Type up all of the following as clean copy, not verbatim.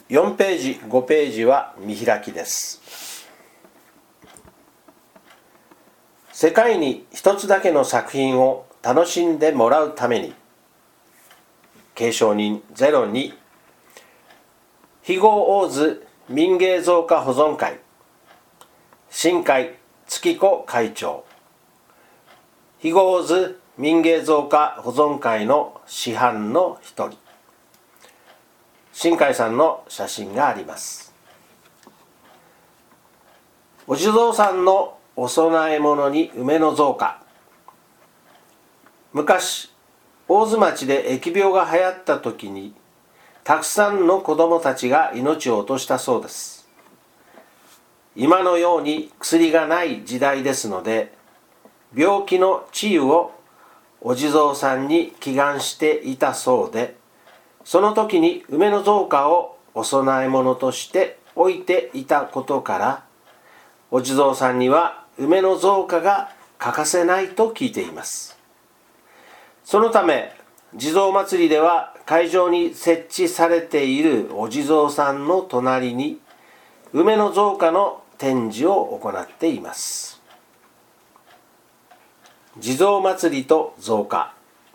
4ページ5ページは見開きです。世界に一つだけの作品を楽しんでもらうために、継承人02非合大津民芸造花保存会新海月子会長、非合大津民芸造花保存会の師範の一人、新海さんの写真があります。お地蔵さんのお供え物に梅の造花。昔大津町で疫病が流行った時にたくさんの子どもたちが命を落としたそうです。今のように薬がない時代ですので、病気の治癒をお地蔵さんに祈願していたそうで、その時に梅の造花をお供え物として置いていたことから、お地蔵さんには梅の造花が欠かせないと聞いています。そのため地蔵祭りでは会場に設置されているお地蔵さんの隣に梅の造花の展示を行っています。地蔵祭りと造花。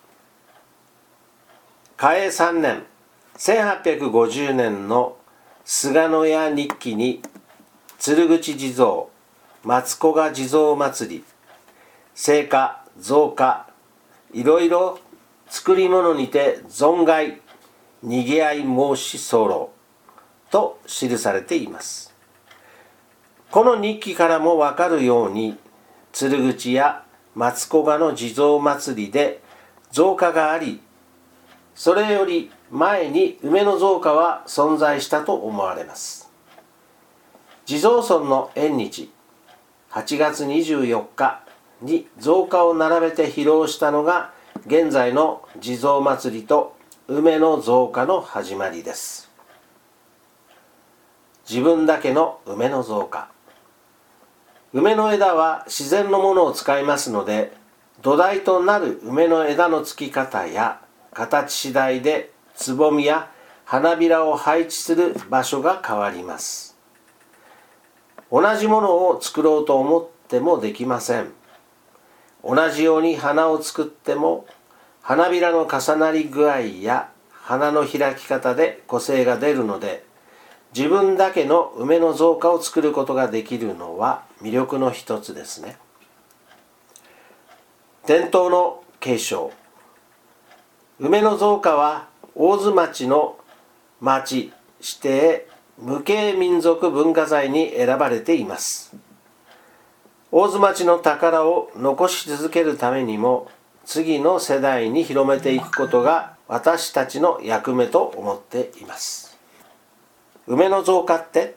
嘉永3年1850年の菅野屋日記に鶴口地蔵、松古賀地蔵祭り、生花、造花、いろいろ作り物にて存外にぎわい申し候と記されています。この日記からもわかるように、鶴口や松古賀の地蔵祭りで造花があり、それより前に梅の造花は存在したと思われます。地蔵尊の縁日8月24日に造花を並べて披露したのが現在の地蔵祭りと梅の造花の始まりです。自分だけの梅の造花。梅の枝は自然のものを使いますので、土台となる梅の枝の付き方や形次第でつぼみや花びらを配置する場所が変わります。同じものを作ろうと思ってもできません。同じように花を作っても花びらの重なり具合や花の開き方で個性が出るので、自分だけの梅の造花を作ることができるのは魅力の一つですね。伝統の継承。梅の造花は大津町の町指定無形民族文化財に選ばれています。大津町の宝を残し続けるためにも、次の世代に広めていくことが私たちの役目と思っています。梅の造花って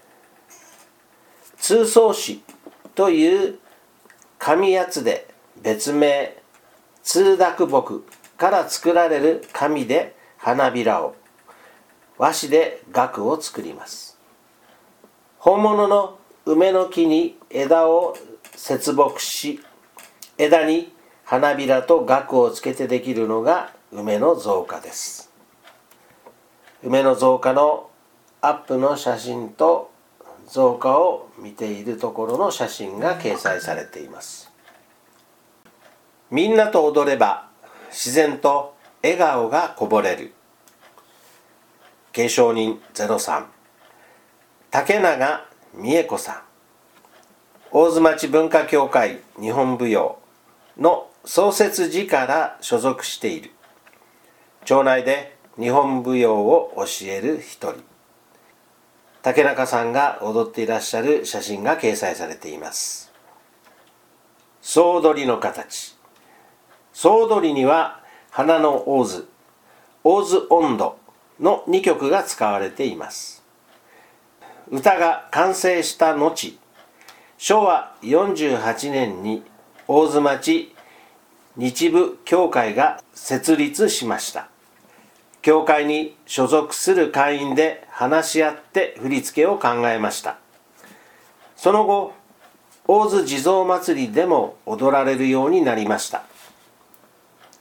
通奏紙という紙やつで別名通濁木から作られる紙で花びらを、和紙で額を作ります。本物の梅の木に枝を接木し、枝に花びらと額をつけてできるのが梅の造花です。梅の造花のアップの写真と造花を見ているところの写真が掲載されています。みんなと踊れば自然と笑顔がこぼれる。継承人03竹永美恵子さん、大津町文化協会日本舞踊の創設時から所属している。町内で日本舞踊を教える一人。竹中さんが踊っていらっしゃる写真が掲載されています。総踊りの形。総踊りには花の大津、大津音頭の2曲が使われています。歌が完成した後、昭和48年に大津町日舞協会が設立しました。協会に所属する会員で話し合って振り付けを考えました。その後、大津地蔵祭りでも踊られるようになりました。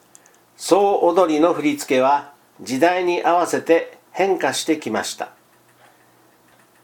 総踊りの振り付けは時代に合わせて変化してきました。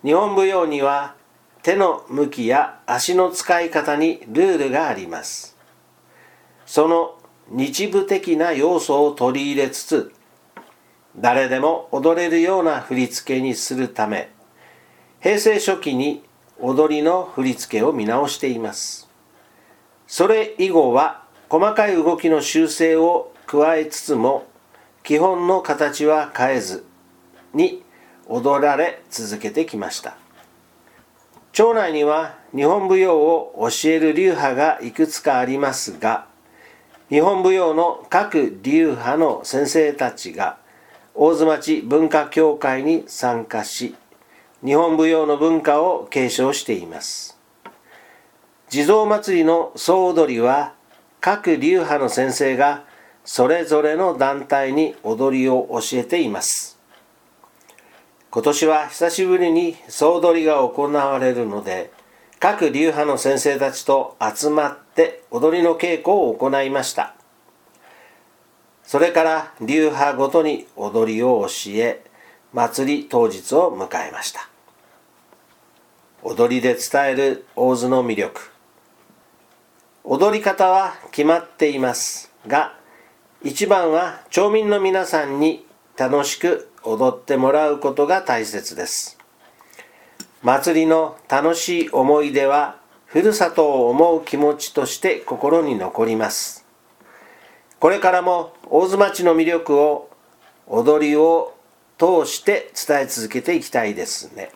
日本舞踊には手の向きや足の使い方にルールがあります。その日舞的な要素を取り入れつつ、誰でも踊れるような振り付けにするため、平成初期に踊りの振り付けを見直しています。それ以後は細かい動きの修正を加えつつも、基本の形は変えずに踊られ続けてきました。町内には日本舞踊を教える流派がいくつかありますが、日本舞踊の各流派の先生たちが大津町文化協会に参加し、日本舞踊の文化を継承しています。地蔵祭りの総踊りは各流派の先生がそれぞれの団体に踊りを教えています。今年は久しぶりに総踊りが行われるので、各流派の先生たちと集まって踊りの稽古を行いました。それから流派ごとに踊りを教え、祭り当日を迎えました。踊りで伝える大津の魅力。踊り方は決まっていますが、一番は町民の皆さんに楽しく踊ってもらうことが大切です。祭りの楽しい思い出は、ふるさとを思う気持ちとして心に残ります。これからも大津町の魅力を踊りを通して伝え続けていきたいですね。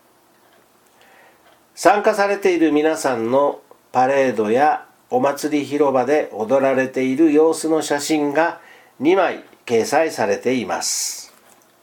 参加されている皆さんのパレードやお祭り広場で踊られている様子の写真が2枚掲載されています。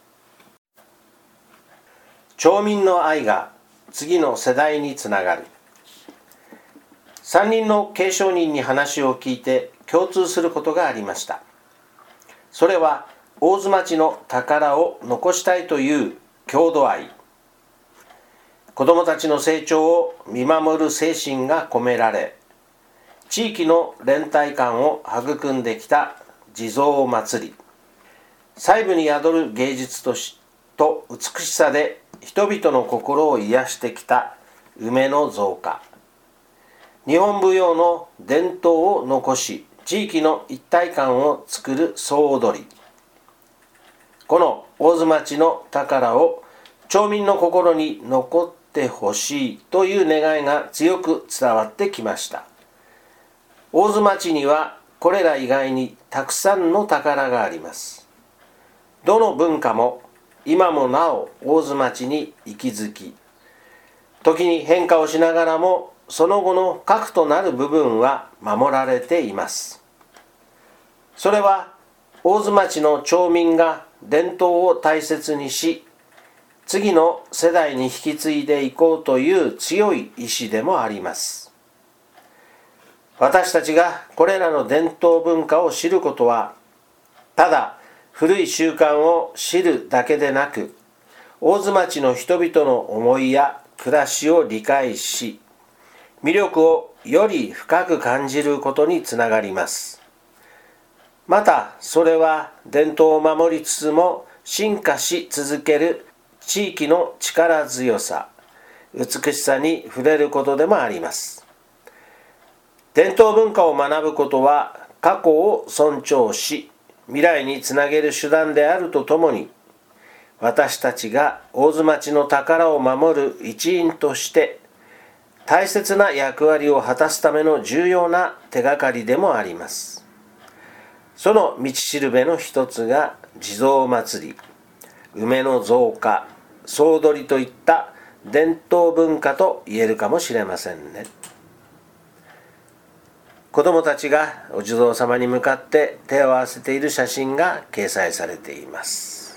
町民の愛が次の世代につながる。3人の継承人に話を聞いて共通することがありました。それは大津町の宝を残したいという郷土愛。子どもたちの成長を見守る精神が込められ、地域の連帯感を育んできた地蔵祭り。細部に宿る芸術と美しさで人々の心を癒してきた梅の造花。日本舞踊の伝統を残し、地域の一体感を作る総踊り。この大津町の宝を町民の心に残ってほしいという願いが強く伝わってきました。大津町にはこれら以外にたくさんの宝があります。どの文化も今もなお大津町に息づき、時に変化をしながらもその後の核となる部分は守られています。それは大津町の町民が伝統を大切にし、次の世代に引き継いでいこうという強い意志でもあります。私たちがこれらの伝統文化を知ることは、ただ古い習慣を知るだけでなく、大津町の人々の思いや暮らしを理解し、魅力をより深く感じることにつながります。またそれは伝統を守りつつも進化し続ける地域の力強さ、美しさに触れることでもあります。伝統文化を学ぶことは過去を尊重し、未来につなげる手段であるとともに、私たちが大津町の宝を守る一員として大切な役割を果たすための重要な手がかりでもあります。その道しるべの一つが地蔵祭り、梅の造花、総踊りといった伝統文化と言えるかもしれませんね。子どもたちがお地蔵様に向かって手を合わせている写真が掲載されています。